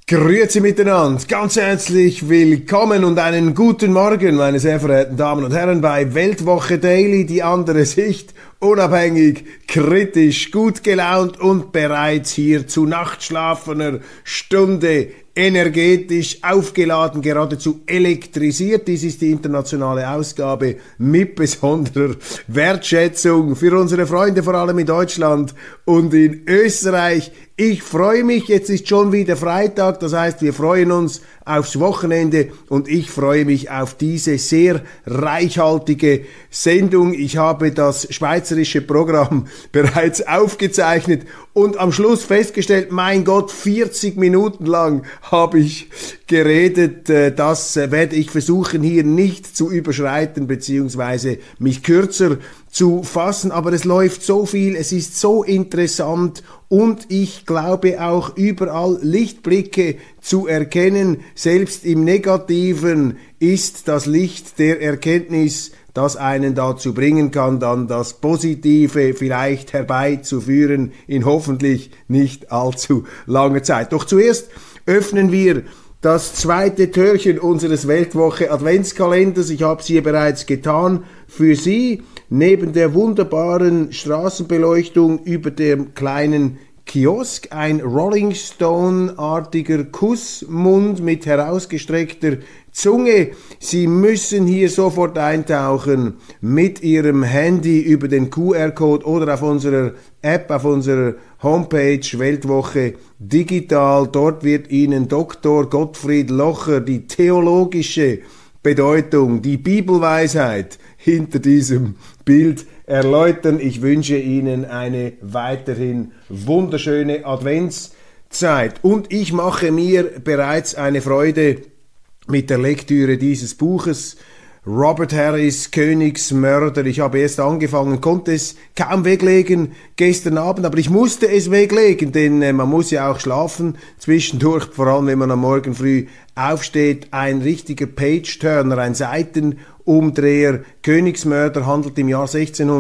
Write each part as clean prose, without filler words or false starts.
Grüezi miteinander, ganz herzlich willkommen und einen guten Morgen, meine sehr verehrten Damen und Herren, bei Weltwoche Daily, die andere Sicht, unabhängig, kritisch, gut gelaunt und bereits hier zu nachtschlafener Stunde energetisch aufgeladen, geradezu elektrisiert. Dies ist die internationale Ausgabe mit besonderer Wertschätzung für unsere Freunde, vor allem in Deutschland und in Österreich. Ich freue mich, jetzt ist schon wieder Freitag, das heißt, wir freuen uns aufs Wochenende und ich freue mich auf diese sehr reichhaltige Sendung. Ich habe das schweizerische Programm bereits aufgezeichnet und am Schluss festgestellt, mein Gott, 40 Minuten lang habe ich geredet. Das werde ich versuchen, hier nicht zu überschreiten, beziehungsweise mich kürzer zu fassen, aber es läuft so viel, es ist so interessant und ich glaube auch überall Lichtblicke zu erkennen. Selbst im Negativen ist das Licht der Erkenntnis, das einen dazu bringen kann, dann das Positive vielleicht herbeizuführen in hoffentlich nicht allzu langer Zeit. Doch zuerst öffnen wir das zweite Türchen unseres Weltwoche Adventskalenders. Ich habe es hier bereits getan für Sie. Neben der wunderbaren Straßenbeleuchtung über dem kleinen Kiosk ein Rolling Stone-artiger Kussmund mit herausgestreckter Zunge. Sie müssen hier sofort eintauchen mit Ihrem Handy über den QR-Code oder auf unserer App, auf unserer Homepage Weltwoche Digital. Dort wird Ihnen Dr. Gottfried Locher die theologische Bedeutung, die Bibelweisheit hinter diesem Bild erläutern. Ich wünsche Ihnen eine weiterhin wunderschöne Adventszeit und ich mache mir bereits eine Freude mit der Lektüre dieses Buches. Robert Harris, Königsmörder. Ich habe erst angefangen, konnte es kaum weglegen gestern Abend, aber ich musste es weglegen, denn man muss ja auch schlafen zwischendurch, vor allem wenn man am Morgen früh aufsteht. Ein richtiger Page-Turner, ein Seitenumdreher. Königsmörder handelt im Jahr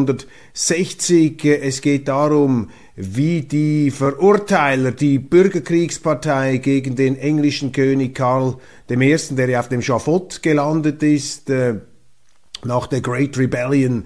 1660. Es geht darum, wie die Verurteiler, die Bürgerkriegspartei gegen den englischen König Karl I., der ja auf dem Schafott gelandet ist, nach der Great Rebellion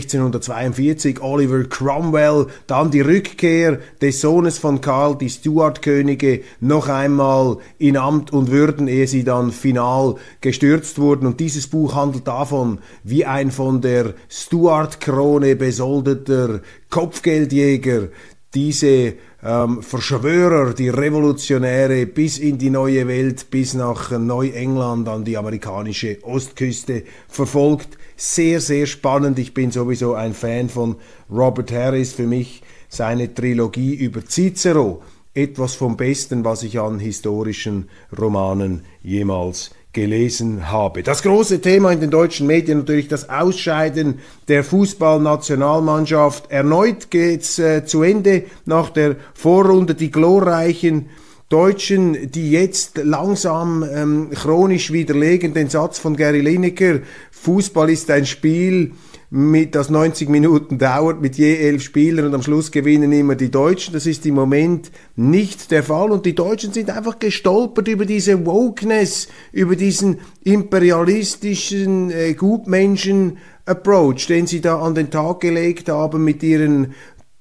1642, Oliver Cromwell, dann die Rückkehr des Sohnes von Karl, die Stuart-Könige, noch einmal in Amt und Würden, ehe sie dann final gestürzt wurden. Und dieses Buch handelt davon, wie ein von der Stuart-Krone besoldeter Kopfgeldjäger diese Verschwörer, die Revolutionäre bis in die neue Welt, bis nach Neuengland an die amerikanische Ostküste verfolgt. Sehr, sehr spannend. Ich bin sowieso ein Fan von Robert Harris. Für mich seine Trilogie über Cicero etwas vom Besten, was ich an historischen Romanen jemals gelesen habe. Das große Thema in den deutschen Medien natürlich das Ausscheiden der Fußballnationalmannschaft. Erneut geht's zu Ende nach der Vorrunde. Die glorreichen Deutschen, die jetzt langsam chronisch widerlegen den Satz von Gary Lineker, Fußball ist ein Spiel, das 90 Minuten dauert, mit je 11 Spielern und am Schluss gewinnen immer die Deutschen. Das ist im Moment nicht der Fall und die Deutschen sind einfach gestolpert über diese Wokeness, über diesen imperialistischen Gutmenschen-Approach, den sie da an den Tag gelegt haben mit ihren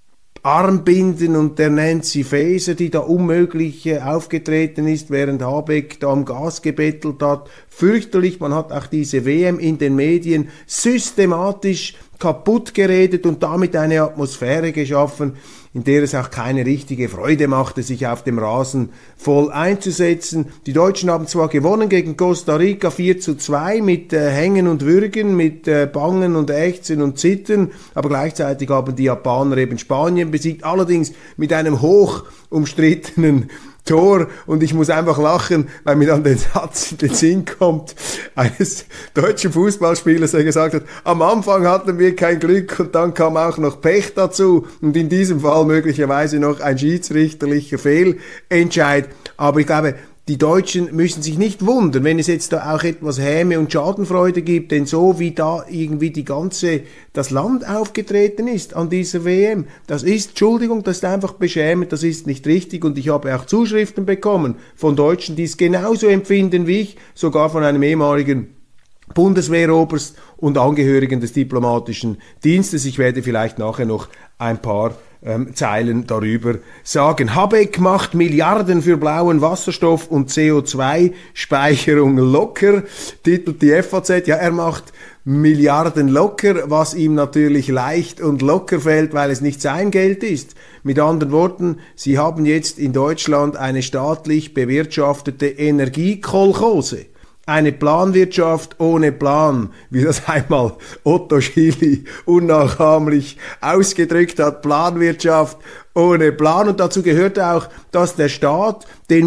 Armbinden und der Nancy Faeser, die da unmöglich aufgetreten ist, während Habeck da am Gas gebettelt hat. Fürchterlich, man hat auch diese WM in den Medien systematisch kaputt geredet und damit eine Atmosphäre geschaffen, in der es auch keine richtige Freude machte, sich auf dem Rasen voll einzusetzen. Die Deutschen haben zwar gewonnen gegen Costa Rica 4:2 mit Hängen und Würgen, mit Bangen und Ächzen und Zittern, aber gleichzeitig haben die Japaner eben Spanien besiegt, allerdings mit einem hoch umstrittenen Tor und ich muss einfach lachen, weil mir dann der Satz in den Sinn kommt, eines deutschen Fußballspielers, der gesagt hat, am Anfang hatten wir kein Glück und dann kam auch noch Pech dazu und in diesem Fall möglicherweise noch ein schiedsrichterlicher Fehlentscheid. Aber ich glaube, die Deutschen müssen sich nicht wundern, wenn es jetzt da auch etwas Häme und Schadenfreude gibt, denn so wie da irgendwie das Land aufgetreten ist an dieser WM, das ist, Entschuldigung, das ist einfach beschämend, das ist nicht richtig, und ich habe auch Zuschriften bekommen von Deutschen, die es genauso empfinden wie ich, sogar von einem ehemaligen Bundeswehroberst und Angehörigen des diplomatischen Dienstes. Ich werde vielleicht nachher noch ein paar Zeilen darüber sagen. Habeck macht Milliarden für blauen Wasserstoff und CO2-Speicherung locker, titelt die FAZ. Ja, er macht Milliarden locker, was ihm natürlich leicht und locker fällt, weil es nicht sein Geld ist. Mit anderen Worten, Sie haben jetzt in Deutschland eine staatlich bewirtschaftete Energiekolchose. Eine Planwirtschaft ohne Plan, wie das einmal Otto Schily unnachahmlich ausgedrückt hat. Planwirtschaft ohne Plan. Und dazu gehört auch, dass der Staat den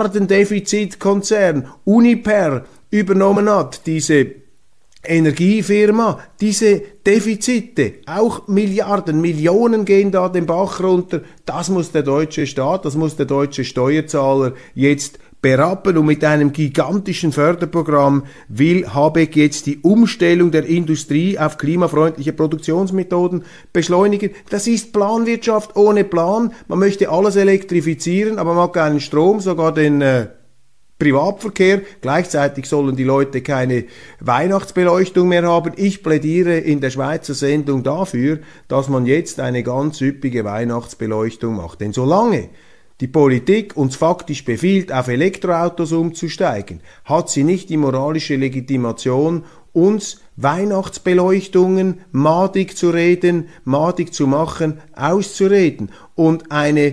Milliardendefizitkonzern Uniper übernommen hat, diese Energiefirma, diese Defizite, auch Milliarden, Millionen gehen da den Bach runter. Das muss der deutsche Staat, das muss der deutsche Steuerzahler jetzt berappen, und mit einem gigantischen Förderprogramm will Habeck jetzt die Umstellung der Industrie auf klimafreundliche Produktionsmethoden beschleunigen. Das ist Planwirtschaft ohne Plan. Man möchte alles elektrifizieren, aber man hat keinen Strom, sogar den Privatverkehr. Gleichzeitig sollen die Leute keine Weihnachtsbeleuchtung mehr haben. Ich plädiere in der Schweizer Sendung dafür, dass man jetzt eine ganz üppige Weihnachtsbeleuchtung macht. Denn solange die Politik uns faktisch befiehlt, auf Elektroautos umzusteigen, hat sie nicht die moralische Legitimation, uns Weihnachtsbeleuchtungen madig zu reden, madig zu machen, auszureden. Und eine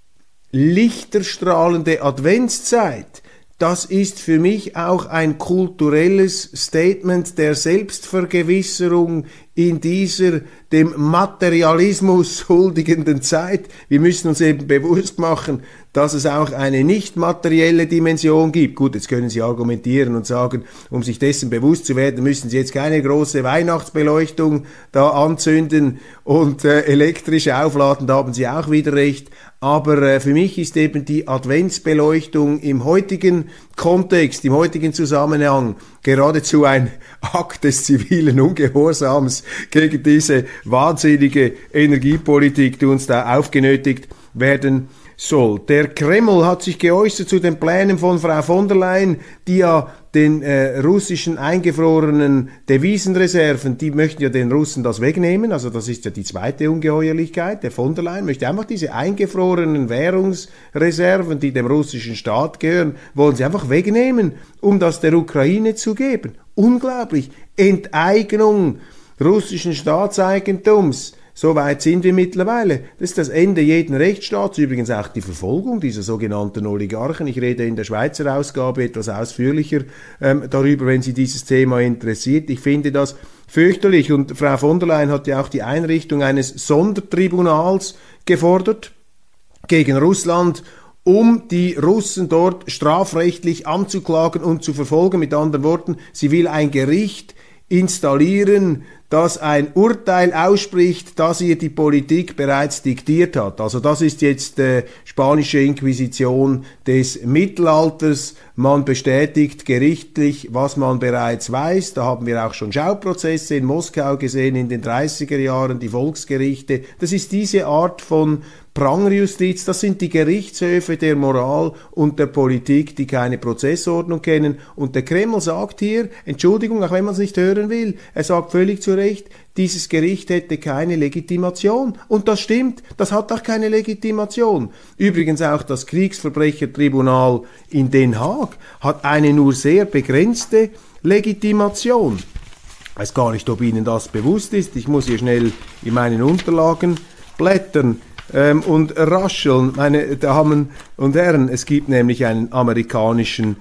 lichterstrahlende Adventszeit, das ist für mich auch ein kulturelles Statement der Selbstvergewisserung in dieser dem Materialismus huldigenden Zeit. Wir müssen uns eben bewusst machen, dass es auch eine nicht materielle Dimension gibt. Gut, jetzt können Sie argumentieren und sagen, um sich dessen bewusst zu werden, müssen Sie jetzt keine große Weihnachtsbeleuchtung da anzünden und elektrisch aufladen, da haben Sie auch wieder recht. Aber für mich ist eben die Adventsbeleuchtung im heutigen Kontext, im heutigen Zusammenhang geradezu ein Akt des zivilen Ungehorsams gegen diese wahnsinnige Energiepolitik, die uns da aufgenötigt werden soll. Der Kreml hat sich geäußert zu den Plänen von Frau von der Leyen, die ja den russischen eingefrorenen Devisenreserven, die möchten ja den Russen das wegnehmen, also das ist ja die zweite Ungeheuerlichkeit. Der von der Leyen möchte einfach diese eingefrorenen Währungsreserven, die dem russischen Staat gehören, wollen sie einfach wegnehmen, um das der Ukraine zu geben. Unglaublich. Enteignung russischen Staatseigentums. So weit sind wir mittlerweile. Das ist das Ende jeden Rechtsstaats, übrigens auch die Verfolgung dieser sogenannten Oligarchen. Ich rede in der Schweizer Ausgabe etwas ausführlicher darüber, wenn Sie dieses Thema interessiert. Ich finde das fürchterlich, und Frau von der Leyen hat ja auch die Einrichtung eines Sondertribunals gefordert gegen Russland, um die Russen dort strafrechtlich anzuklagen und zu verfolgen. Mit anderen Worten, sie will ein Gericht installieren, das ein Urteil ausspricht, das ihr die Politik bereits diktiert hat. Also das ist jetzt spanische Inquisition des Mittelalters. Man bestätigt gerichtlich, was man bereits weiß. Da haben wir auch schon Schauprozesse in Moskau gesehen in den 30er Jahren, die Volksgerichte. Das ist diese Art von Prangerjustiz, das sind die Gerichtshöfe der Moral und der Politik, die keine Prozessordnung kennen. Und der Kreml sagt hier, Entschuldigung, auch wenn man es nicht hören will, er sagt völlig zu Recht, dieses Gericht hätte keine Legitimation. Und das stimmt, das hat auch keine Legitimation. Übrigens auch das Kriegsverbrechertribunal in Den Haag hat eine nur sehr begrenzte Legitimation. Ich weiß gar nicht, ob Ihnen das bewusst ist. Ich muss hier schnell in meinen Unterlagen blättern und rascheln. Meine Damen und Herren, es gibt nämlich einen amerikanischen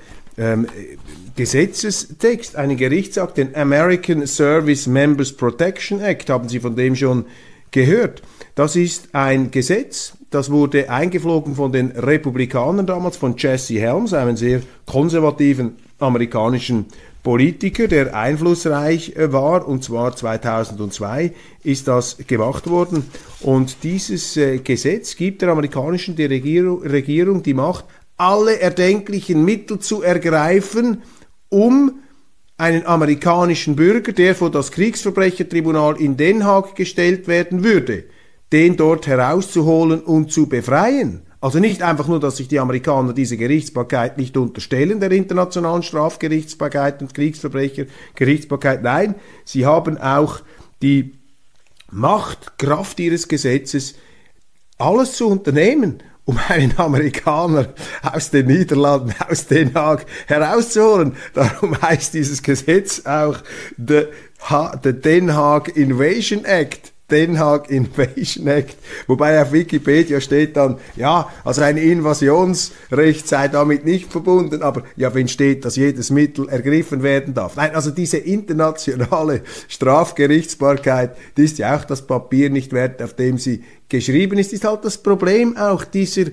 Gesetzestext, einen Gerichtsakt, den American Service Members Protection Act. Haben Sie von dem schon gehört? Das ist ein Gesetz, das wurde eingeflogen von den Republikanern damals, von Jesse Helms, einem sehr konservativen amerikanischen Politiker, der einflussreich war, und zwar 2002 ist das gemacht worden. Und dieses Gesetz gibt der amerikanischen Regierung die Macht, alle erdenklichen Mittel zu ergreifen, um einen amerikanischen Bürger, der vor das Kriegsverbrechertribunal in Den Haag gestellt werden würde, den dort herauszuholen und zu befreien. Also nicht einfach nur, dass sich die Amerikaner diese Gerichtsbarkeit nicht unterstellen, der internationalen Strafgerichtsbarkeit und Kriegsverbrechergerichtsbarkeit. Nein, sie haben auch die Macht, Kraft ihres Gesetzes, alles zu unternehmen, um einen Amerikaner aus den Niederlanden, aus Den Haag herauszuholen. Darum heißt dieses Gesetz auch the Den Haag Invasion Act. Den Haag Invasion Act, wobei auf Wikipedia steht dann, ja, also ein Invasionsrecht sei damit nicht verbunden, aber ja, wenn steht, dass jedes Mittel ergriffen werden darf. Nein, also diese internationale Strafgerichtsbarkeit, die ist ja auch das Papier nicht wert, auf dem sie geschrieben ist halt das Problem auch dieser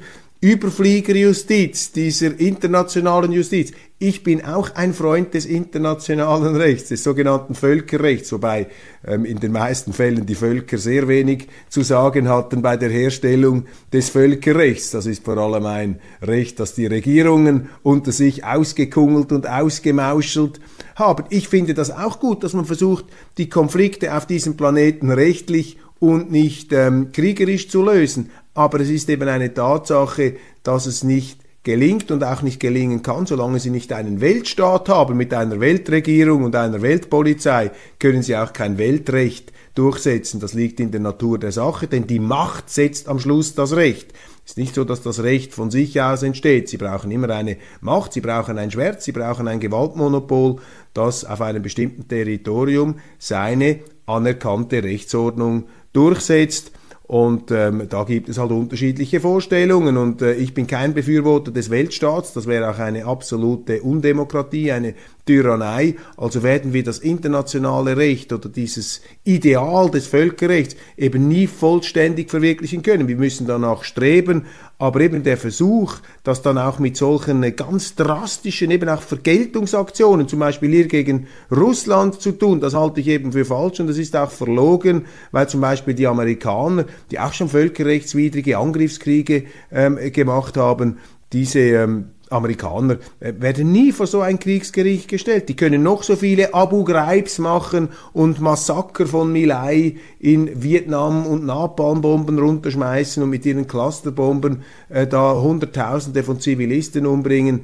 Überfliegerjustiz, dieser internationalen Justiz. Ich bin auch ein Freund des internationalen Rechts, des sogenannten Völkerrechts, wobei in den meisten Fällen die Völker sehr wenig zu sagen hatten bei der Herstellung des Völkerrechts. Das ist vor allem ein Recht, das die Regierungen unter sich ausgekungelt und ausgemauschelt haben. Ich finde das auch gut, dass man versucht, die Konflikte auf diesem Planeten rechtlich und nicht kriegerisch zu lösen. Aber es ist eben eine Tatsache, dass es nicht gelingt und auch nicht gelingen kann, solange sie nicht einen Weltstaat haben mit einer Weltregierung und einer Weltpolizei, können sie auch kein Weltrecht durchsetzen. Das liegt in der Natur der Sache, denn die Macht setzt am Schluss das Recht. Es ist nicht so, dass das Recht von sich aus entsteht. Sie brauchen immer eine Macht, sie brauchen ein Schwert, sie brauchen ein Gewaltmonopol, das auf einem bestimmten Territorium seine anerkannte Rechtsordnung durchsetzt. Und da gibt es halt unterschiedliche Vorstellungen und ich bin kein Befürworter des Weltstaats, das wäre auch eine absolute Undemokratie, eine Tyrannei. Also werden wir das internationale Recht oder dieses Ideal des Völkerrechts eben nie vollständig verwirklichen können. Wir müssen danach streben, aber eben der Versuch, das dann auch mit solchen ganz drastischen, eben auch Vergeltungsaktionen, zum Beispiel hier gegen Russland zu tun, das halte ich eben für falsch und das ist auch verlogen, weil zum Beispiel die Amerikaner, die auch schon völkerrechtswidrige Angriffskriege gemacht haben, diese Amerikaner werden nie vor so ein Kriegsgericht gestellt. Die können noch so viele Abu Ghraibs machen und Massaker von My Lai in Vietnam und Napalmbomben runterschmeißen und mit ihren Clusterbomben da Hunderttausende von Zivilisten umbringen.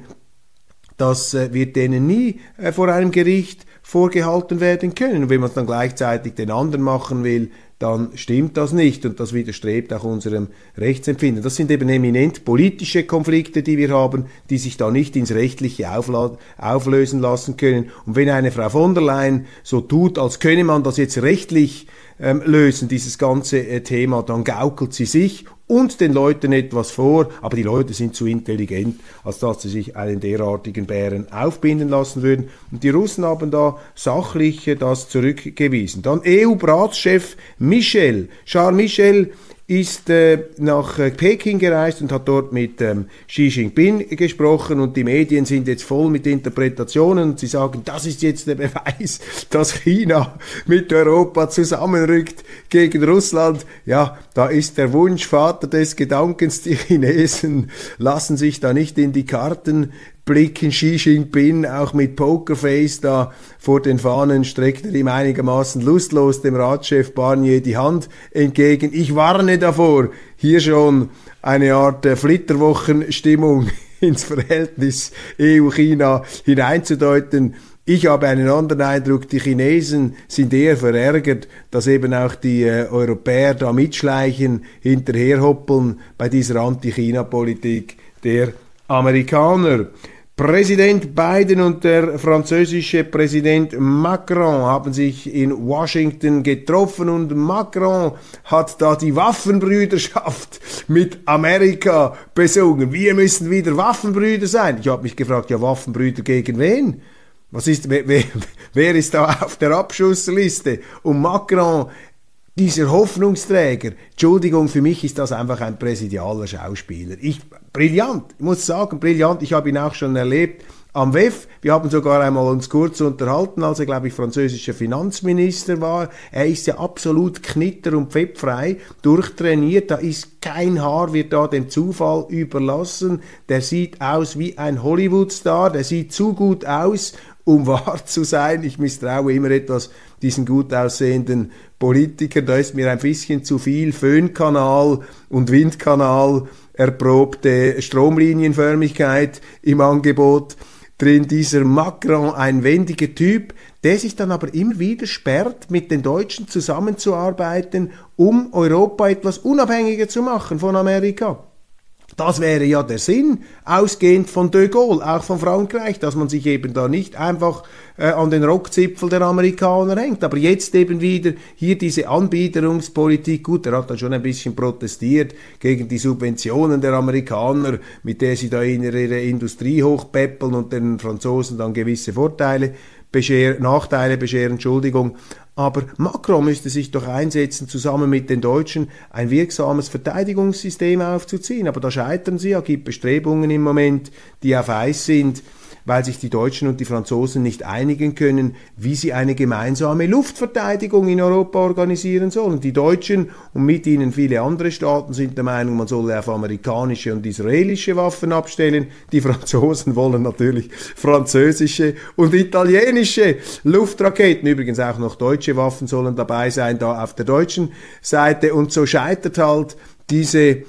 Das wird denen nie vor einem Gericht vorgehalten werden können. Und wenn man es dann gleichzeitig den anderen machen will, dann stimmt das nicht und das widerstrebt auch unserem Rechtsempfinden. Das sind eben eminent politische Konflikte, die wir haben, die sich da nicht ins Rechtliche auflösen lassen können. Und wenn eine Frau von der Leyen so tut, als könne man das jetzt rechtlich lösen, dieses ganze Thema, dann gaukelt sie sich und den Leuten etwas vor, aber die Leute sind zu intelligent, als dass sie sich einen derartigen Bären aufbinden lassen würden. Und die Russen haben da sachlich das zurückgewiesen. Dann EU-Ratschef Charles Michel, ist nach Peking gereist und hat dort mit Xi Jinping gesprochen und die Medien sind jetzt voll mit Interpretationen und sie sagen, das ist jetzt der Beweis, dass China mit Europa zusammenrückt gegen Russland. Ja, da ist der Wunsch Vater des Gedankens, die Chinesen lassen sich da nicht in die Karten blicken. Xi Jinping auch mit Pokerface da vor den Fahnen streckt er ihm einigermaßen lustlos dem Ratschef Barnier die Hand entgegen. Ich warne davor, hier schon eine Art Flitterwochenstimmung ins Verhältnis EU-China hineinzudeuten. Ich habe einen anderen Eindruck, die Chinesen sind eher verärgert, dass eben auch die Europäer da mitschleichen, hinterherhoppeln bei dieser Anti-China-Politik der Amerikaner. Präsident Biden und der französische Präsident Macron haben sich in Washington getroffen und Macron hat da die Waffenbrüderschaft mit Amerika besungen. Wir müssen wieder Waffenbrüder sein. Ich habe mich gefragt, ja, Waffenbrüder gegen wen? Wer ist da auf der Abschussliste? Und Macron, dieser Hoffnungsträger, Entschuldigung, für mich ist das einfach ein präsidialer Schauspieler. Brillant, ich muss sagen, brillant. Ich habe ihn auch schon erlebt am WEF. Wir haben sogar einmal uns kurz unterhalten, als er, glaube ich, französischer Finanzminister war. Er ist ja absolut knitter- und pfeffrei, durchtrainiert. Da ist kein Haar, wird da dem Zufall überlassen. Der sieht aus wie ein Hollywood-Star. Der sieht zu gut aus, um wahr zu sein. Ich misstraue immer etwas diesen gut aussehenden Politikern. Da ist mir ein bisschen zu viel Föhnkanal und Windkanal erprobte Stromlinienförmigkeit im Angebot drin. Dieser Macron, ein wendiger Typ, der sich dann aber immer wieder sperrt, mit den Deutschen zusammenzuarbeiten, um Europa etwas unabhängiger zu machen von Amerika. Das wäre ja der Sinn, ausgehend von de Gaulle, auch von Frankreich, dass man sich eben da nicht einfach an den Rockzipfel der Amerikaner hängt. Aber jetzt eben wieder hier diese Anbiederungspolitik. Gut, er hat dann schon ein bisschen protestiert gegen die Subventionen der Amerikaner, mit der sie da ihre Industrie hochpäppeln und den Franzosen dann gewisse Nachteile bescheren, Entschuldigung. Aber Macron müsste sich doch einsetzen, zusammen mit den Deutschen ein wirksames Verteidigungssystem aufzuziehen. Aber da scheitern sie ja, gibt Bestrebungen im Moment, die auf Eis sind, weil sich die Deutschen und die Franzosen nicht einigen können, wie sie eine gemeinsame Luftverteidigung in Europa organisieren sollen. Die Deutschen und mit ihnen viele andere Staaten sind der Meinung, man solle auf amerikanische und israelische Waffen abstellen. Die Franzosen wollen natürlich französische und italienische Luftraketen. Übrigens auch noch deutsche Waffen sollen dabei sein, da auf der deutschen Seite. Und so scheitert halt diese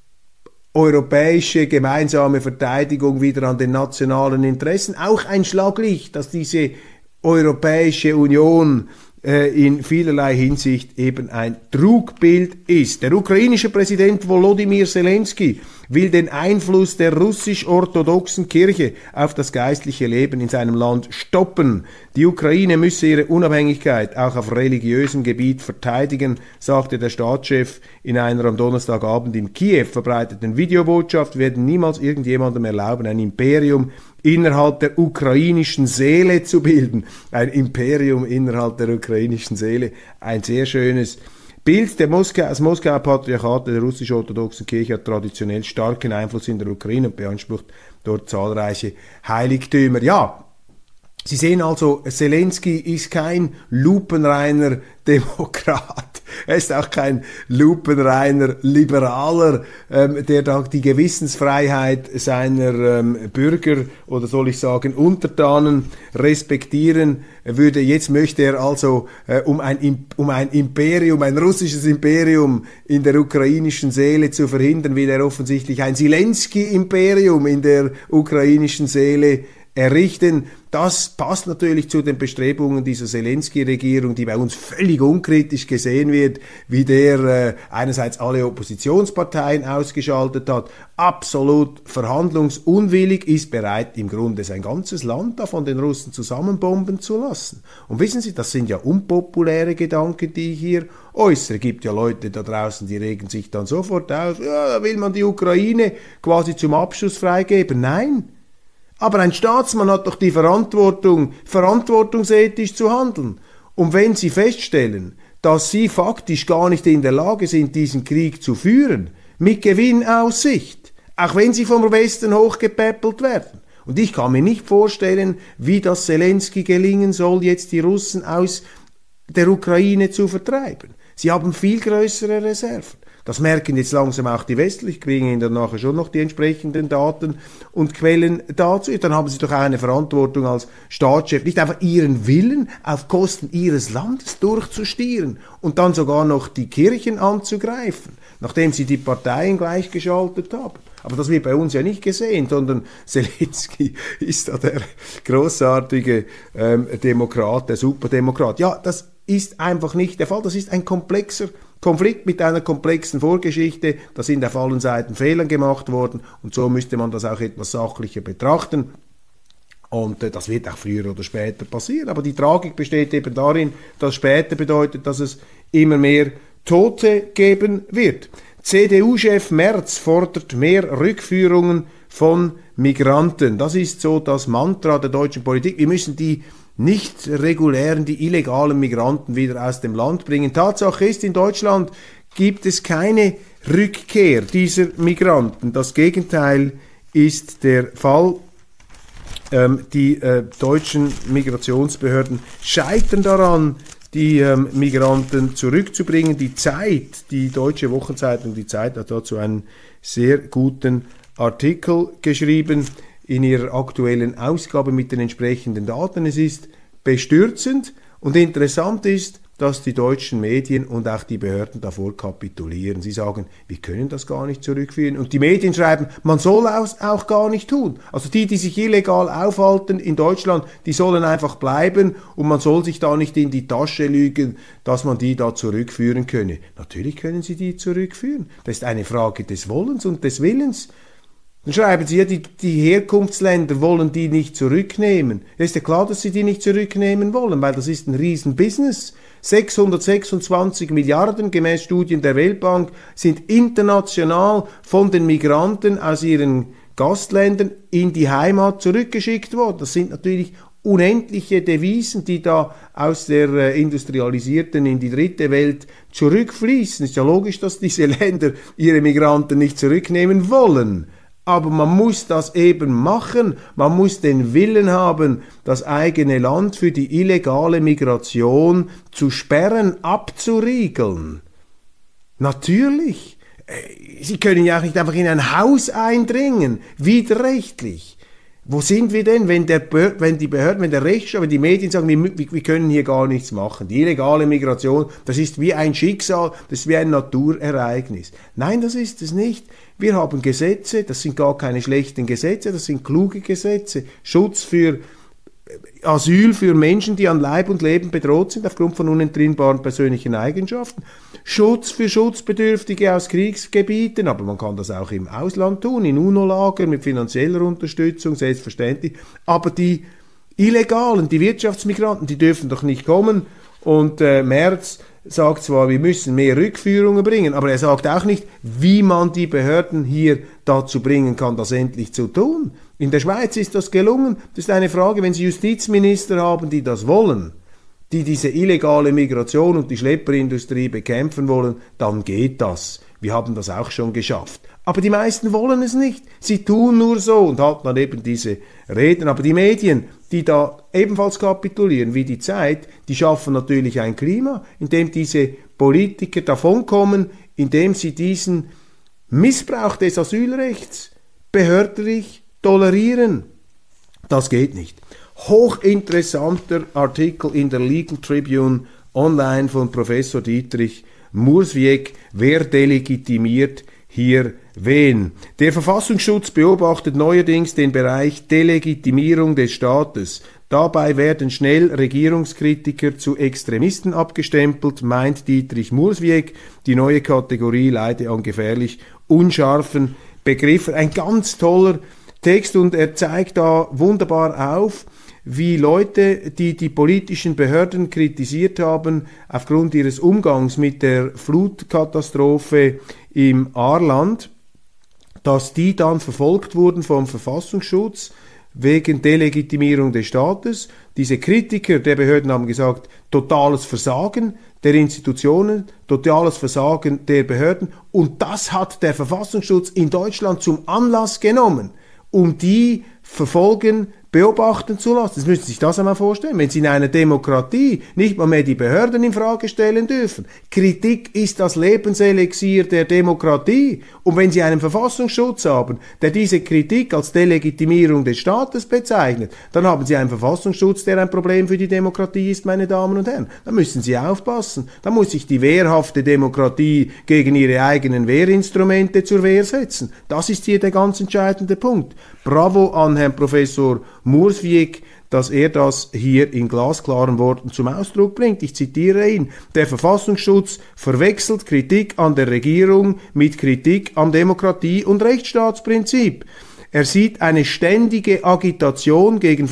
europäische gemeinsame Verteidigung wieder an den nationalen Interessen. Auch ein Schlaglicht, dass diese Europäische Union in vielerlei Hinsicht eben ein Trugbild ist. Der ukrainische Präsident Volodymyr Zelensky will den Einfluss der russisch-orthodoxen Kirche auf das geistliche Leben in seinem Land stoppen. Die Ukraine müsse ihre Unabhängigkeit auch auf religiösem Gebiet verteidigen, sagte der Staatschef in einer am Donnerstagabend in Kiew verbreiteten Videobotschaft. Wir werden niemals irgendjemandem erlauben, ein Imperium innerhalb der ukrainischen Seele zu bilden. Ein Imperium innerhalb der ukrainischen Seele. Ein sehr schönes Bild. Das Moskauer Patriarchat der russisch-orthodoxen Kirche hat traditionell starken Einfluss in der Ukraine und beansprucht dort zahlreiche Heiligtümer. Ja, Sie sehen also, Zelensky ist kein lupenreiner Demokrat. Er ist auch kein lupenreiner Liberaler, der da die Gewissensfreiheit seiner Bürger oder soll ich sagen Untertanen respektieren würde. Jetzt möchte er also um ein Imperium, ein russisches Imperium in der ukrainischen Seele zu verhindern, will er offensichtlich ein Zelensky-Imperium in der ukrainischen Seele errichten. Das passt natürlich zu den Bestrebungen dieser Zelensky-Regierung, die bei uns völlig unkritisch gesehen wird, wie der einerseits alle Oppositionsparteien ausgeschaltet hat, absolut verhandlungsunwillig, ist bereit, im Grunde sein ganzes Land da von den Russen zusammenbomben zu lassen. Und wissen Sie, das sind ja unpopuläre Gedanken, die ich hier äußere. Es gibt ja Leute da draußen, die regen sich dann sofort aus, ja, da will man die Ukraine quasi zum Abschuss freigeben. Nein. Aber ein Staatsmann hat doch die Verantwortung, verantwortungsethisch zu handeln. Und wenn Sie feststellen, dass Sie faktisch gar nicht in der Lage sind, diesen Krieg zu führen, mit Gewinnaussicht, auch wenn Sie vom Westen hochgepäppelt werden. Und ich kann mir nicht vorstellen, wie das Zelensky gelingen soll, jetzt die Russen aus der Ukraine zu vertreiben. Sie haben viel größere Reserven. Das merken jetzt langsam auch die Westler. Ich kriege Ihnen dann nachher schon noch die entsprechenden Daten und Quellen dazu. Dann haben Sie doch auch eine Verantwortung als Staatschef, nicht einfach Ihren Willen auf Kosten Ihres Landes durchzustieren und dann sogar noch die Kirchen anzugreifen, nachdem Sie die Parteien gleichgeschaltet haben. Aber das wird bei uns ja nicht gesehen, sondern Zelensky ist da der großartige Demokrat, der Superdemokrat. Ja, das ist einfach nicht der Fall. Das ist ein komplexer Konflikt mit einer komplexen Vorgeschichte. Da sind auf allen Seiten Fehler gemacht worden und so müsste man das auch etwas sachlicher betrachten. Und das wird auch früher oder später passieren. Aber die Tragik besteht eben darin, dass später bedeutet, dass es immer mehr Tote geben wird. CDU-Chef Merz fordert mehr Rückführungen von Migranten. Das ist so das Mantra der deutschen Politik. Wir müssen die nicht regulären, die illegalen Migranten wieder aus dem Land bringen. Tatsache ist, in Deutschland gibt es keine Rückkehr dieser Migranten. Das Gegenteil ist der Fall. Die deutschen Migrationsbehörden scheitern daran, die Migranten zurückzubringen. Die Zeit, die deutsche Wochenzeitung, die Zeit hat dazu einen sehr guten Artikel geschrieben in ihrer aktuellen Ausgabe mit den entsprechenden Daten. Es ist bestürzend und interessant ist, dass die deutschen Medien und auch die Behörden davor kapitulieren. Sie sagen, wir können das gar nicht zurückführen. Und die Medien schreiben, man soll es auch gar nicht tun. Also die sich illegal aufhalten in Deutschland, die sollen einfach bleiben und man soll sich da nicht in die Tasche lügen, dass man die da zurückführen könne. Natürlich können sie die zurückführen. Das ist eine Frage des Wollens und des Willens. Dann schreiben sie ja, die Herkunftsländer wollen die nicht zurücknehmen. Es ist ja klar, dass sie die nicht zurücknehmen wollen, weil das ist ein Riesenbusiness. 626 Milliarden gemäß Studien der Weltbank sind international von den Migranten aus ihren Gastländern in die Heimat zurückgeschickt worden. Das sind natürlich unendliche Devisen, die da aus der industrialisierten in die dritte Welt zurückfließen. Ist ja logisch, dass diese Länder ihre Migranten nicht zurücknehmen wollen. Aber man muss das eben machen. Man muss den Willen haben, das eigene Land für die illegale Migration zu sperren, abzuriegeln. Natürlich. Sie können ja auch nicht einfach in ein Haus eindringen, widerrechtlich. Wo sind wir denn, wenn die Behörden, wenn der Rechtsstaat, wenn die Medien sagen, wir können hier gar nichts machen. Die illegale Migration, das ist wie ein Schicksal, das ist wie ein Naturereignis. Nein, das ist es nicht. Wir haben Gesetze, das sind gar keine schlechten Gesetze, das sind kluge Gesetze. Schutz für Asyl für Menschen, die an Leib und Leben bedroht sind aufgrund von unentrinnbaren persönlichen Eigenschaften. Schutz für Schutzbedürftige aus Kriegsgebieten, aber man kann das auch im Ausland tun, in UNO-Lagern mit finanzieller Unterstützung, selbstverständlich. Aber die Illegalen, die Wirtschaftsmigranten, die dürfen doch nicht kommen. Und Merz sagt zwar, wir müssen mehr Rückführungen bringen, aber er sagt auch nicht, wie man die Behörden hier dazu bringen kann, das endlich zu tun. In der Schweiz ist das gelungen. Das ist eine Frage, wenn Sie Justizminister haben, die das wollen, die diese illegale Migration und die Schlepperindustrie bekämpfen wollen, dann geht das. Wir haben das auch schon geschafft. Aber die meisten wollen es nicht. Sie tun nur so und halten dann eben diese Reden. Aber die Medien, die da ebenfalls kapitulieren, wie die Zeit, die schaffen natürlich ein Klima, in dem diese Politiker davonkommen, indem sie diesen Missbrauch des Asylrechts behördlich tolerieren. Das geht nicht. Hochinteressanter Artikel in der Legal Tribune online von Professor Dietrich Murswieck. Wer delegitimiert hier wen? Der Verfassungsschutz beobachtet neuerdings den Bereich Delegitimierung des Staates. Dabei werden schnell Regierungskritiker zu Extremisten abgestempelt, meint Dietrich Murswieck. Die neue Kategorie leide an gefährlich unscharfen Begriffen. Ein ganz toller Text und er zeigt da wunderbar auf, wie Leute, die die politischen Behörden kritisiert haben, aufgrund ihres Umgangs mit der Flutkatastrophe im Aarland, dass die dann verfolgt wurden vom Verfassungsschutz wegen Delegitimierung des Staates. Diese Kritiker der Behörden haben gesagt, totales Versagen der Institutionen, totales Versagen der Behörden. Und das hat der Verfassungsschutz in Deutschland zum Anlass genommen, um die verfolgen, beobachten zu lassen. Das müssen Sie sich das einmal vorstellen. Wenn Sie in einer Demokratie nicht mal mehr die Behörden in Frage stellen dürfen. Kritik ist das Lebenselixier der Demokratie. Und wenn Sie einen Verfassungsschutz haben, der diese Kritik als Delegitimierung des Staates bezeichnet, dann haben Sie einen Verfassungsschutz, der ein Problem für die Demokratie ist, meine Damen und Herren. Da müssen Sie aufpassen. Da muss sich die wehrhafte Demokratie gegen ihre eigenen Wehrinstrumente zur Wehr setzen. Das ist hier der ganz entscheidende Punkt. Bravo an Herrn Professor Murswieck, dass er das hier in glasklaren Worten zum Ausdruck bringt. Ich zitiere ihn. Der Verfassungsschutz verwechselt Kritik an der Regierung mit Kritik am Demokratie- und Rechtsstaatsprinzip. Er sieht eine ständige Agitation gegen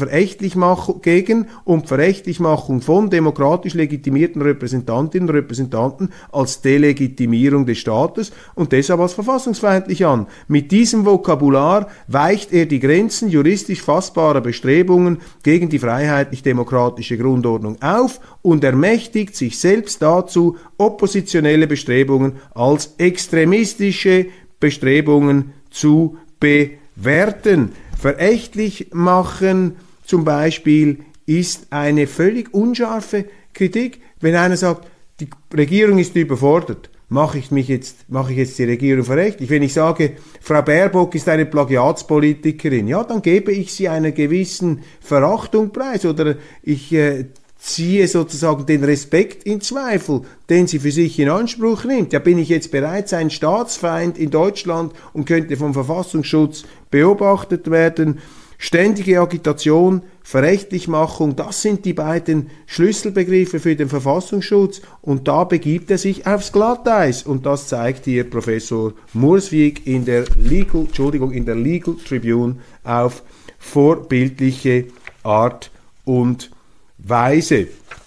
und Verächtlichmachung von demokratisch legitimierten Repräsentantinnen und Repräsentanten als Delegitimierung des Staates und deshalb als verfassungsfeindlich an. Mit diesem Vokabular weicht er die Grenzen juristisch fassbarer Bestrebungen gegen die freiheitlich-demokratische Grundordnung auf und ermächtigt sich selbst dazu, oppositionelle Bestrebungen als extremistische Bestrebungen zu bewerten. Verächtlich machen zum Beispiel ist eine völlig unscharfe Kritik. Wenn einer sagt, die Regierung ist überfordert, mache ich jetzt die Regierung verächtlich. Wenn ich sage, Frau Baerbock ist eine Plagiatspolitikerin, ja, dann gebe ich sie einer gewissen Verachtung preis oder ich ziehe sozusagen den Respekt in Zweifel, den sie für sich in Anspruch nimmt. Ja, bin ich jetzt bereits ein Staatsfeind in Deutschland und könnte vom Verfassungsschutz beobachtet werden? Ständige Agitation, Verächtlichmachung, das sind die beiden Schlüsselbegriffe für den Verfassungsschutz und da begibt er sich aufs Glatteis und das zeigt hier Professor Murswig in der Legal Tribune auf vorbildliche Art und Weise.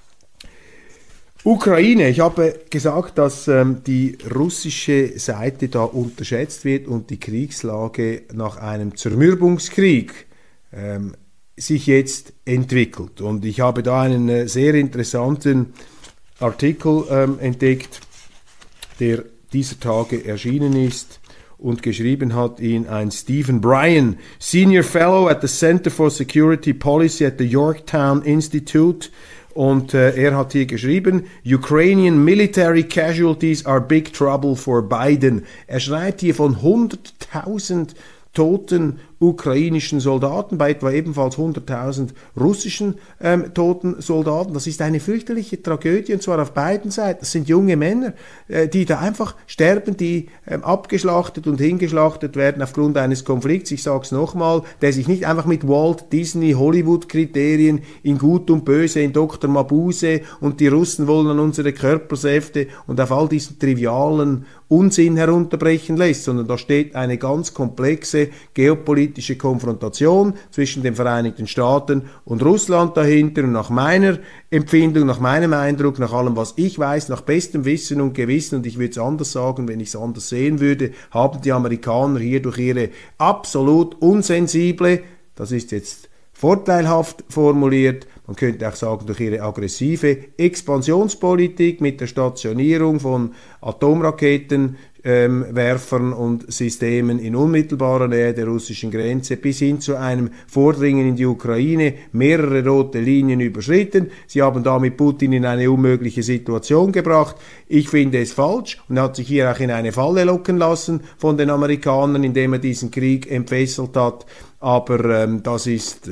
Ukraine, ich habe gesagt, dass die russische Seite da unterschätzt wird und die Kriegslage nach einem Zermürbungskrieg sich jetzt entwickelt. Und ich habe da einen sehr interessanten Artikel entdeckt, der dieser Tage erschienen ist und geschrieben hat ihn ein Stephen Bryan, Senior Fellow at the Center for Security Policy at the Yorktown Institute. Und er hat hier geschrieben, Ukrainian military casualties are big trouble for Biden. Er schreibt hier von 100.000 toten ukrainischen Soldaten, bei etwa ebenfalls 100.000 russischen toten Soldaten. Das ist eine fürchterliche Tragödie, und zwar auf beiden Seiten. Das sind junge Männer, die da einfach sterben, die abgeschlachtet und hingeschlachtet werden aufgrund eines Konflikts. Ich sage es nochmal, der sich nicht einfach mit Walt Disney, Hollywood-Kriterien in Gut und Böse, in Dr. Mabuse und die Russen wollen an unsere Körpersäfte und auf all diesen trivialen Unsinn herunterbrechen lässt, sondern da steht eine ganz komplexe geopolitische Konfrontation zwischen den Vereinigten Staaten und Russland dahinter. Und nach meiner Empfindung, nach meinem Eindruck, nach allem, was ich weiß, nach bestem Wissen und Gewissen, und ich würde es anders sagen, wenn ich es anders sehen würde, haben die Amerikaner hier durch ihre absolut unsensible, das ist jetzt vorteilhaft formuliert, man könnte auch sagen, durch ihre aggressive Expansionspolitik mit der Stationierung von Atomraketenwerfern und Systemen in unmittelbarer Nähe der russischen Grenze bis hin zu einem Vordringen in die Ukraine mehrere rote Linien überschritten. Sie haben damit Putin in eine unmögliche Situation gebracht. Ich finde es falsch und er hat sich hier auch in eine Falle locken lassen von den Amerikanern, indem er diesen Krieg entfesselt hat. Aber das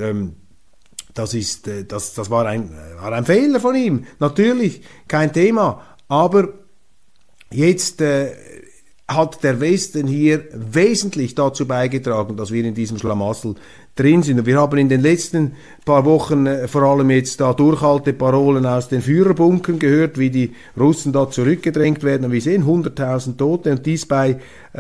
war ein Fehler von ihm. Natürlich, kein Thema. Aber jetzt hat der Westen hier wesentlich dazu beigetragen, dass wir in diesem Schlamassel drin sind. Und wir haben in den letzten paar Wochen vor allem jetzt da Durchhalteparolen aus den Führerbunkern gehört, wie die Russen da zurückgedrängt werden. Und wir sehen 100.000 Tote und dies bei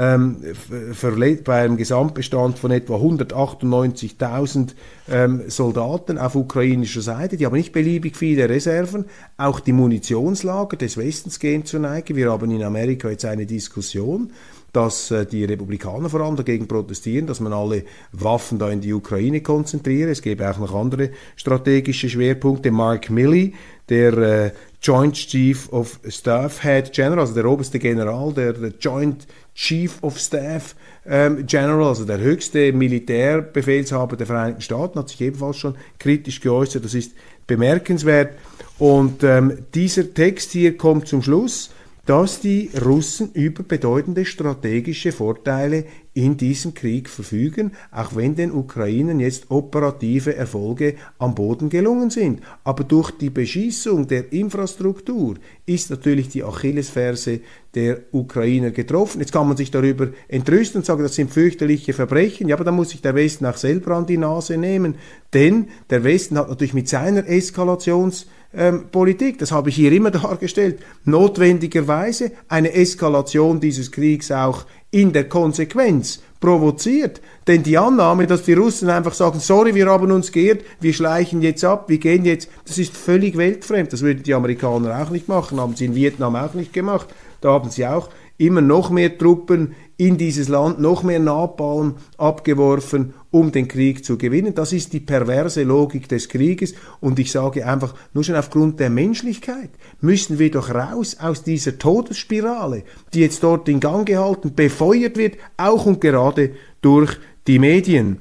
einem Gesamtbestand von etwa 198.000 Soldaten auf ukrainischer Seite. Die haben nicht beliebig viele Reserven. Auch die Munitionslager des Westens gehen zur Neige. Wir haben in Amerika jetzt eine Diskussion, dass die Republikaner vor allem dagegen protestieren, dass man alle Waffen da in die Ukraine konzentriere. Es gäbe auch noch andere strategische Schwerpunkte. Mark Milley, der Joint Chief of Staff Head General, also der oberste General, der Joint Chief of Staff General, also der höchste Militärbefehlshaber der Vereinigten Staaten, hat sich ebenfalls schon kritisch geäußert. Das ist bemerkenswert. Und dieser Text hier kommt zum Schluss, dass die Russen über bedeutende strategische Vorteile in diesem Krieg verfügen, auch wenn den Ukrainern jetzt operative Erfolge am Boden gelungen sind. Aber durch die Beschießung der Infrastruktur ist natürlich die Achillesferse der Ukrainer getroffen. Jetzt kann man sich darüber entrüsten und sagen, das sind fürchterliche Verbrechen. Ja, aber dann muss sich der Westen auch selber an die Nase nehmen, denn der Westen hat natürlich mit seiner Eskalationspolitik, das habe ich hier immer dargestellt, notwendigerweise eine Eskalation dieses Kriegs auch in der Konsequenz provoziert. Denn die Annahme, dass die Russen einfach sagen, sorry, wir haben uns geirrt, wir schleichen jetzt ab, wir gehen jetzt, das ist völlig weltfremd. Das würden die Amerikaner auch nicht machen, haben sie in Vietnam auch nicht gemacht. Da haben sie auch immer noch mehr Truppen in dieses Land, noch mehr Napalm abgeworfen, um den Krieg zu gewinnen. Das ist die perverse Logik des Krieges. Und ich sage einfach, nur schon aufgrund der Menschlichkeit müssen wir doch raus aus dieser Todesspirale, die jetzt dort in Gang gehalten, befeuert wird, auch und gerade durch die Medien.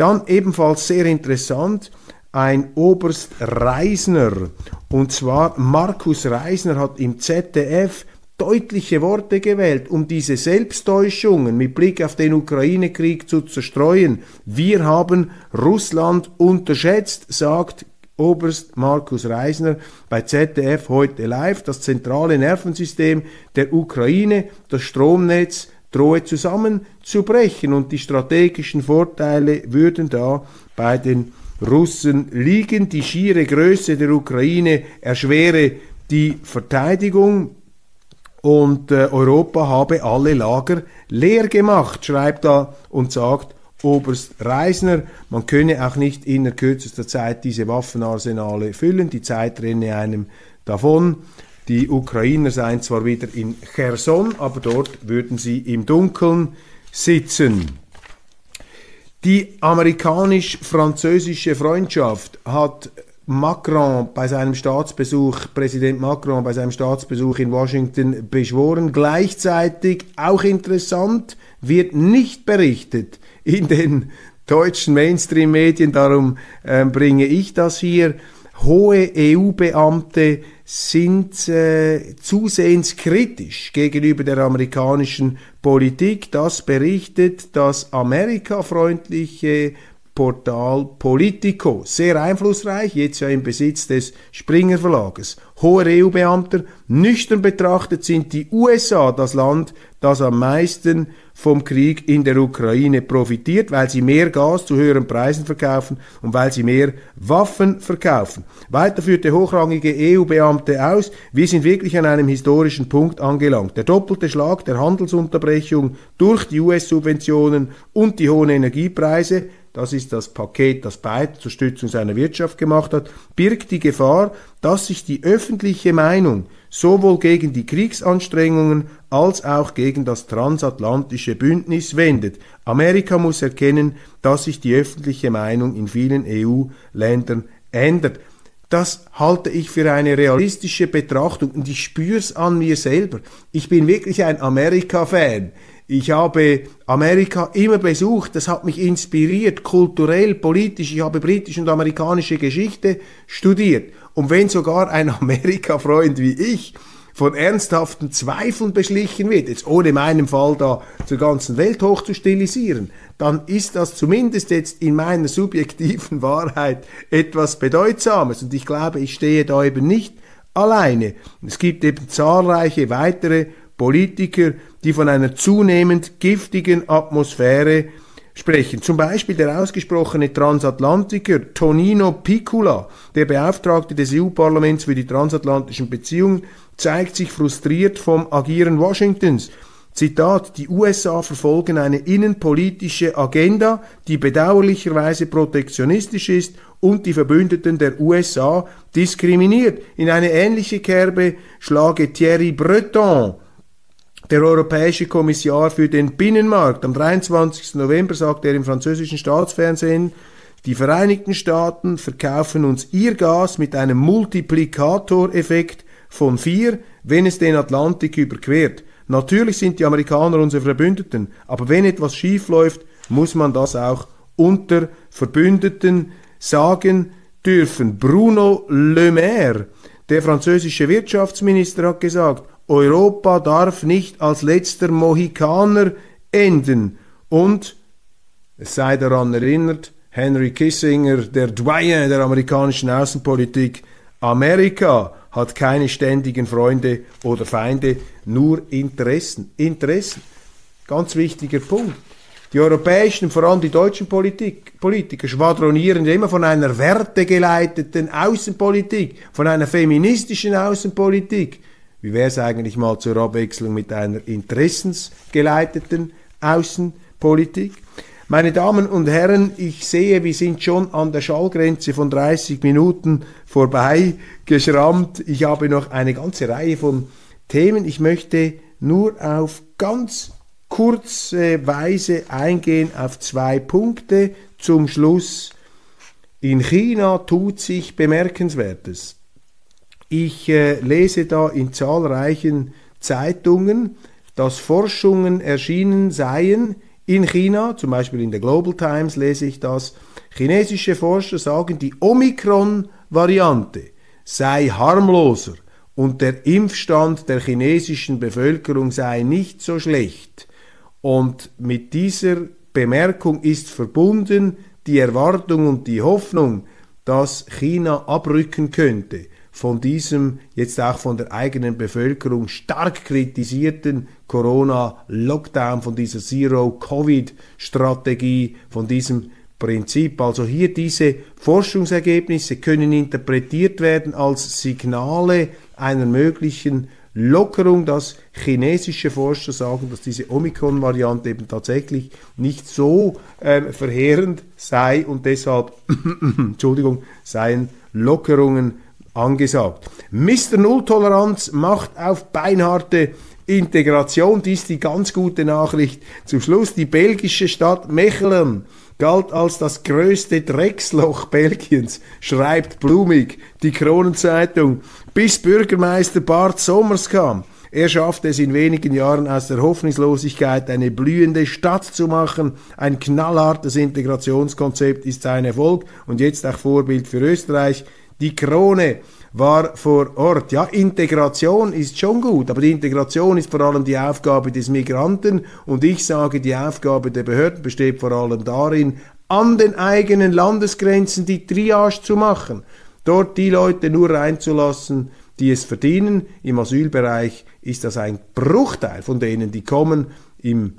Dann ebenfalls sehr interessant, ein Oberst Reisner, und zwar Markus Reisner hat im ZDF deutliche Worte gewählt, um diese Selbsttäuschungen mit Blick auf den Ukraine-Krieg zu zerstreuen. Wir haben Russland unterschätzt, sagt Oberst Markus Reisner bei ZDF heute live. Das zentrale Nervensystem der Ukraine, das Stromnetz, drohe zusammenzubrechen und die strategischen Vorteile würden da bei den Russen liegen. Die schiere Größe der Ukraine erschwere die Verteidigung und Europa habe alle Lager leer gemacht, schreibt er und sagt Oberst Reisner, man könne auch nicht in kürzester Zeit diese Waffenarsenale füllen, die Zeit renne einem davon. Die Ukrainer seien zwar wieder in Cherson, aber dort würden sie im Dunkeln sitzen. Die amerikanisch-französische Freundschaft hat Präsident Macron bei seinem Staatsbesuch in Washington beschworen. Gleichzeitig, auch interessant, wird nicht berichtet in den deutschen Mainstream-Medien, darum bringe ich das hier. Hohe EU-Beamte sind zusehends kritisch gegenüber der amerikanischen Politik. Das berichtet das amerikafreundliche Portal Politico. Sehr einflussreich, jetzt ja im Besitz des Springer Verlages. Hohe EU-Beamter, nüchtern betrachtet sind die USA das Land, das am meisten vom Krieg in der Ukraine profitiert, weil sie mehr Gas zu höheren Preisen verkaufen und weil sie mehr Waffen verkaufen. Weiter führt der hochrangige EU-Beamte aus, wir sind wirklich an einem historischen Punkt angelangt. Der doppelte Schlag der Handelsunterbrechung durch die US-Subventionen und die hohen Energiepreise, das ist das Paket, das Biden zur Stützung seiner Wirtschaft gemacht hat, birgt die Gefahr, dass sich die öffentliche Meinung sowohl gegen die Kriegsanstrengungen als auch gegen das transatlantische Bündnis wendet. Amerika muss erkennen, dass sich die öffentliche Meinung in vielen EU-Ländern ändert. Das halte ich für eine realistische Betrachtung und ich spüre es an mir selber. Ich bin wirklich ein Amerika-Fan. Ich habe Amerika immer besucht, das hat mich inspiriert, kulturell, politisch. Ich habe britische und amerikanische Geschichte studiert. Und wenn sogar ein Amerika-Freund wie ich von ernsthaften Zweifeln beschlichen wird, jetzt ohne meinen Fall da zur ganzen Welt hoch zu stilisieren, dann ist das zumindest jetzt in meiner subjektiven Wahrheit etwas Bedeutsames. Und ich glaube, ich stehe da eben nicht alleine. Es gibt eben zahlreiche weitere Politiker, die von einer zunehmend giftigen Atmosphäre sprechen. Zum Beispiel der ausgesprochene Transatlantiker Tonino Piccola, der Beauftragte des EU-Parlaments für die transatlantischen Beziehungen, zeigt sich frustriert vom Agieren Washingtons. Zitat, die USA verfolgen eine innenpolitische Agenda, die bedauerlicherweise protektionistisch ist und die Verbündeten der USA diskriminiert. In eine ähnliche Kerbe schlage Thierry Breton, der Europäische Kommissar für den Binnenmarkt. Am 23. November sagte er im französischen Staatsfernsehen, die Vereinigten Staaten verkaufen uns ihr Gas mit einem Multiplikatoreffekt von 4, wenn es den Atlantik überquert. Natürlich sind die Amerikaner unsere Verbündeten, aber wenn etwas schief läuft, muss man das auch unter Verbündeten sagen dürfen. Bruno Le Maire, der französische Wirtschaftsminister, hat gesagt, Europa darf nicht als letzter Mohikaner enden. Und es sei daran erinnert, Henry Kissinger, der Doyen der amerikanischen Außenpolitik, Amerika hat keine ständigen Freunde oder Feinde, nur Interessen. Interessen. Ganz wichtiger Punkt. Die europäischen, vor allem die deutschen Politiker schwadronieren immer von einer wertegeleiteten Außenpolitik, von einer feministischen Außenpolitik. Wie wäre es eigentlich mal zur Abwechslung mit einer interessensgeleiteten Außenpolitik? Meine Damen und Herren, ich sehe, wir sind schon an der Schallgrenze von 30 Minuten vorbei geschrammt. Ich habe noch eine ganze Reihe von Themen. Ich möchte nur auf ganz kurze Weise eingehen auf 2 Punkte. Zum Schluss, in China tut sich Bemerkenswertes. Ich lese da in zahlreichen Zeitungen, dass Forschungen erschienen seien, in China, zum Beispiel in der Global Times lese ich das, chinesische Forscher sagen, die Omikron-Variante sei harmloser und der Impfstand der chinesischen Bevölkerung sei nicht so schlecht. Und mit dieser Bemerkung ist verbunden die Erwartung und die Hoffnung, dass China abrücken könnte von diesem jetzt auch von der eigenen Bevölkerung stark kritisierten Corona-Lockdown, von dieser Zero-Covid-Strategie, von diesem Prinzip. Also hier diese Forschungsergebnisse können interpretiert werden als Signale einer möglichen Lockerung, dass chinesische Forscher sagen, dass diese Omikron-Variante eben tatsächlich nicht so verheerend sei und deshalb Entschuldigung, seien Lockerungen angesagt. Mr. Nulltoleranz macht auf beinharte Integration. Dies ist die ganz gute Nachricht. Zum Schluss, die belgische Stadt Mechelen galt als das größte Drecksloch Belgiens, schreibt blumig die Kronenzeitung, bis Bürgermeister Bart Sommers kam. Er schaffte es in wenigen Jahren aus der Hoffnungslosigkeit eine blühende Stadt zu machen. Ein knallhartes Integrationskonzept ist sein Erfolg und jetzt auch Vorbild für Österreich. Die Krone war vor Ort. Ja, Integration ist schon gut, aber die Integration ist vor allem die Aufgabe des Migranten und ich sage, die Aufgabe der Behörden besteht vor allem darin, an den eigenen Landesgrenzen die Triage zu machen, dort die Leute nur reinzulassen, die es verdienen. Im Asylbereich ist das ein Bruchteil von denen, die kommen, im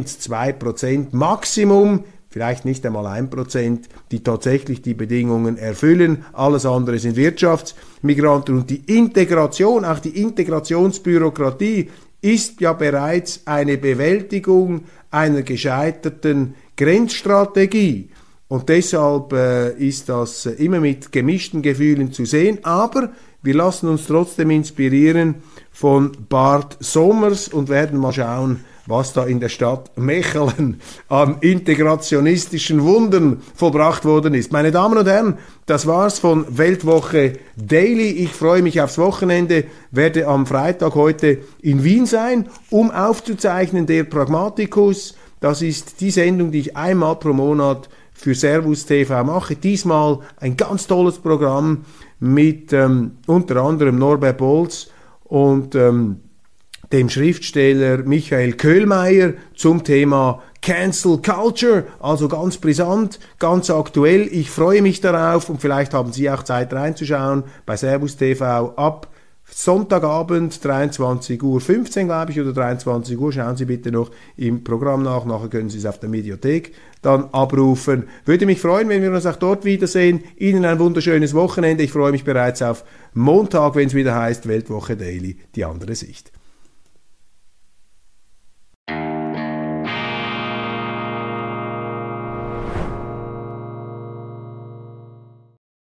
1-2% Maximum, vielleicht nicht einmal 1%, die tatsächlich die Bedingungen erfüllen. Alles andere sind Wirtschaftsmigranten. Und die Integration, auch die Integrationsbürokratie, ist ja bereits eine Bewältigung einer gescheiterten Grenzstrategie. Und deshalb ist das immer mit gemischten Gefühlen zu sehen. Aber wir lassen uns trotzdem inspirieren von Bart Sommers und werden mal schauen, was da in der Stadt Mechelen an integrationistischen Wundern vollbracht worden ist. Meine Damen und Herren, das war's von Weltwoche Daily. Ich freue mich aufs Wochenende, werde am Freitag heute in Wien sein, um aufzuzeichnen der Pragmaticus. Das ist die Sendung, die ich einmal pro Monat für Servus TV mache. Diesmal ein ganz tolles Programm mit unter anderem Norbert Bolz und dem Schriftsteller Michael Köhlmeier zum Thema Cancel Culture, also ganz brisant, ganz aktuell. Ich freue mich darauf und vielleicht haben Sie auch Zeit reinzuschauen bei Servus TV ab Sonntagabend 23:15 Uhr, glaube ich, oder 23 Uhr. Schauen Sie bitte noch im Programm nach. Nachher können Sie es auf der Mediathek dann abrufen. Würde mich freuen, wenn wir uns auch dort wiedersehen. Ihnen ein wunderschönes Wochenende. Ich freue mich bereits auf Montag, wenn es wieder heißt Weltwoche Daily, die andere Sicht.